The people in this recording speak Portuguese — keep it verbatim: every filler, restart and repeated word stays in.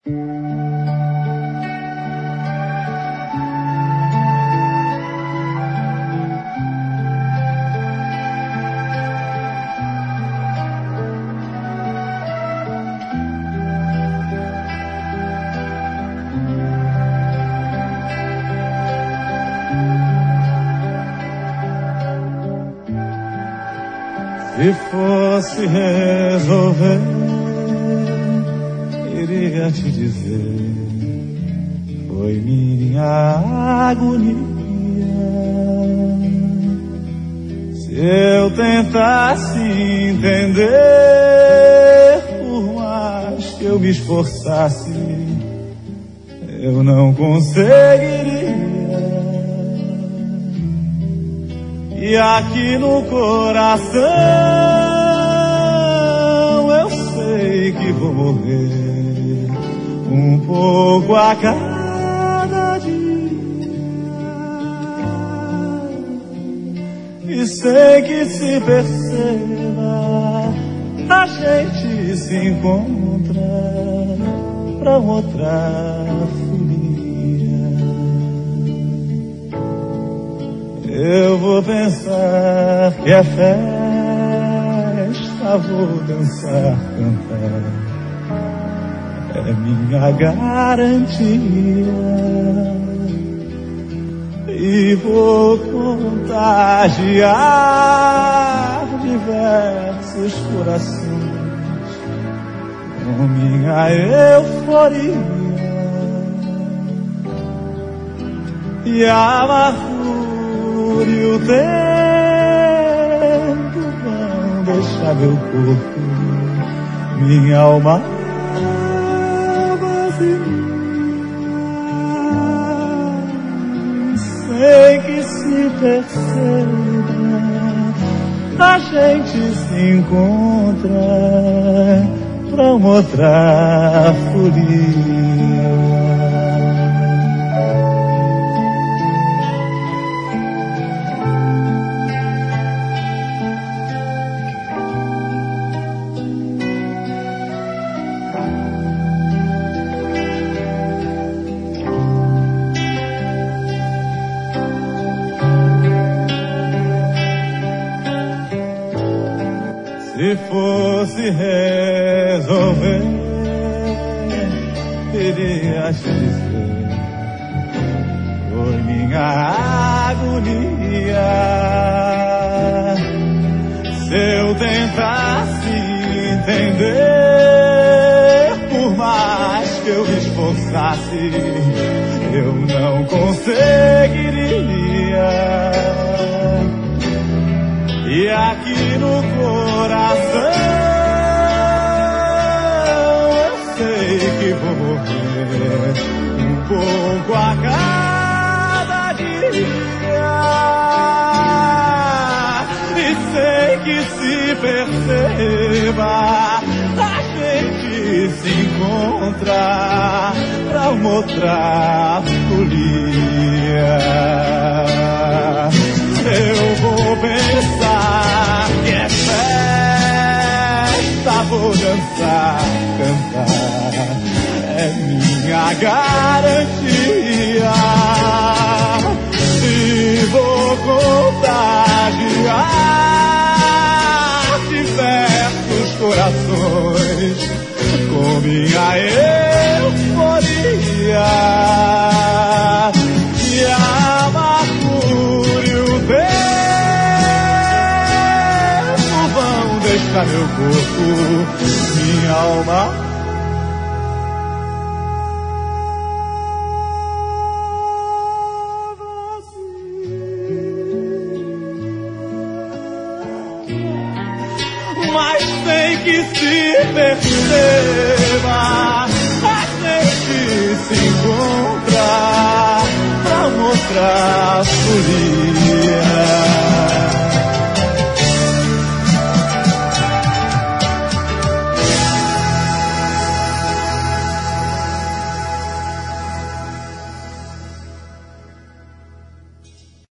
Se fosse resolver, iria te dizer, foi minha agonia. Se eu tentasse entender, por mais que eu me esforçasse, eu não conseguiria. E aqui no coração eu sei que vou morrer um pouco a cada dia. E sem que se perceba, a gente se encontra pra outra folia. Eu vou pensar que é festa, vou dançar, cantar, é minha garantia. E vou contagiar diversos corações com minha euforia. E a amargura e o tempo vão deixar meu corpo, minha alma vazia. Sem que se perceba, a gente se encontra pra uma outra folia. Se fosse resolver, iria te dizer, foi minha agonia. Se eu tentasse entender, por mais que eu me esforçasse, eu não conseguiria. E aqui no coração eu sei que vou morrer um pouco a cada dia. E sem que se perceba, a gente se encontra pra uma outra folia. Eu vou pensar que é festa, vou dançar, cantar, é minha garantia. E vou contagiar diversos corações com minha euforia. E a amargura e o tempo vão deixar meu corpo, minha alma vazia. Mas sem que se perceba, a gente se encontra pra mostrar folia.